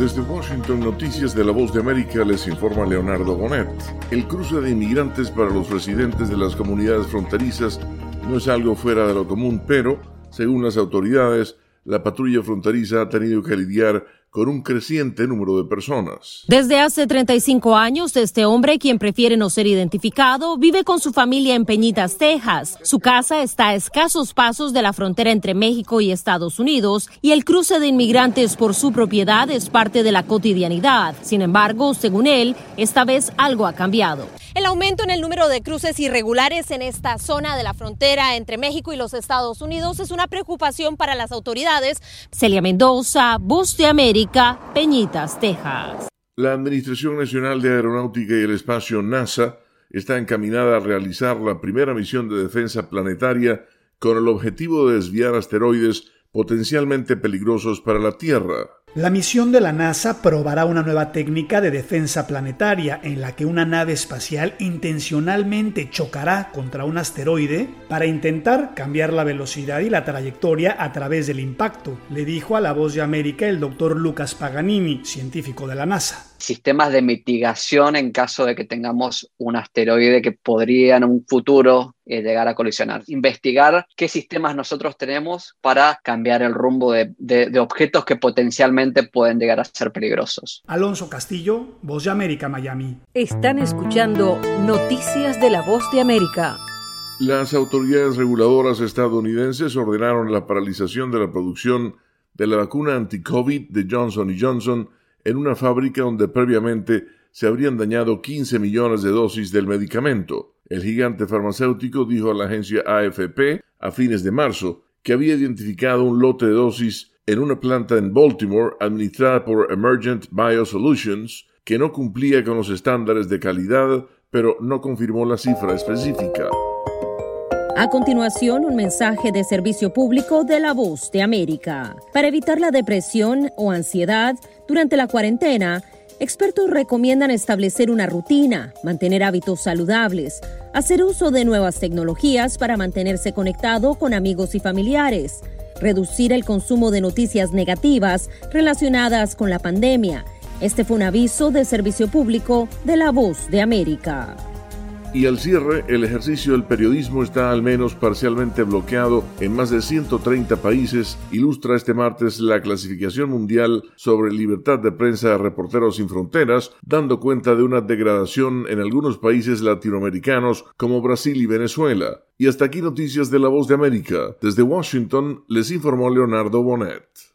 Desde Washington, Noticias de la Voz de América, les informa Leonardo Bonet. El cruce de inmigrantes para los residentes de las comunidades fronterizas no es algo fuera de lo común, pero, según las autoridades, la patrulla fronteriza ha tenido que lidiar con un creciente número de personas. Desde hace 35 años, este hombre, quien prefiere no ser identificado, vive con su familia en Peñitas, Texas. Su casa está a escasos pasos de la frontera entre México y Estados Unidos, y el cruce de inmigrantes por su propiedad es parte de la cotidianidad. Sin embargo, según él, esta vez algo ha cambiado. El aumento en el número de cruces irregulares en esta zona de la frontera entre México y los Estados Unidos es una preocupación para las autoridades. Celia Mendoza, Voz de América, Peñitas, Texas. La Administración Nacional de Aeronáutica y el Espacio, NASA, está encaminada a realizar la primera misión de defensa planetaria con el objetivo de desviar asteroides potencialmente peligrosos para la Tierra. La misión de la NASA probará una nueva técnica de defensa planetaria en la que una nave espacial intencionalmente chocará contra un asteroide para intentar cambiar la velocidad y la trayectoria a través del impacto, le dijo a La Voz de América el doctor Lucas Paganini, científico de la NASA. Sistemas de mitigación en caso de que tengamos un asteroide que podría en un futuro llegar a colisionar. Investigar qué sistemas nosotros tenemos para cambiar el rumbo de objetos que potencialmente pueden llegar a ser peligrosos. Alonso Castillo, Voz de América, Miami. Están escuchando Noticias de la Voz de América. Las autoridades reguladoras estadounidenses ordenaron la paralización de la producción de la vacuna anti-COVID de Johnson & Johnson en una fábrica donde previamente se habrían dañado 15 millones de dosis del medicamento. El gigante farmacéutico dijo a la agencia AFP a fines de marzo que había identificado un lote de dosis en una planta en Baltimore administrada por Emergent Biosolutions que no cumplía con los estándares de calidad, pero no confirmó la cifra específica. A continuación, un mensaje de servicio público de La Voz de América. Para evitar la depresión o ansiedad durante la cuarentena, expertos recomiendan establecer una rutina, mantener hábitos saludables, hacer uso de nuevas tecnologías para mantenerse conectado con amigos y familiares, reducir el consumo de noticias negativas relacionadas con la pandemia. Este fue un aviso de servicio público de La Voz de América. Y al cierre, el ejercicio del periodismo está al menos parcialmente bloqueado en más de 130 países, ilustra este martes la clasificación mundial sobre libertad de prensa de Reporteros Sin Fronteras, dando cuenta de una degradación en algunos países latinoamericanos como Brasil y Venezuela. Y hasta aquí Noticias de la Voz de América. Desde Washington les informó Leonardo Bonet.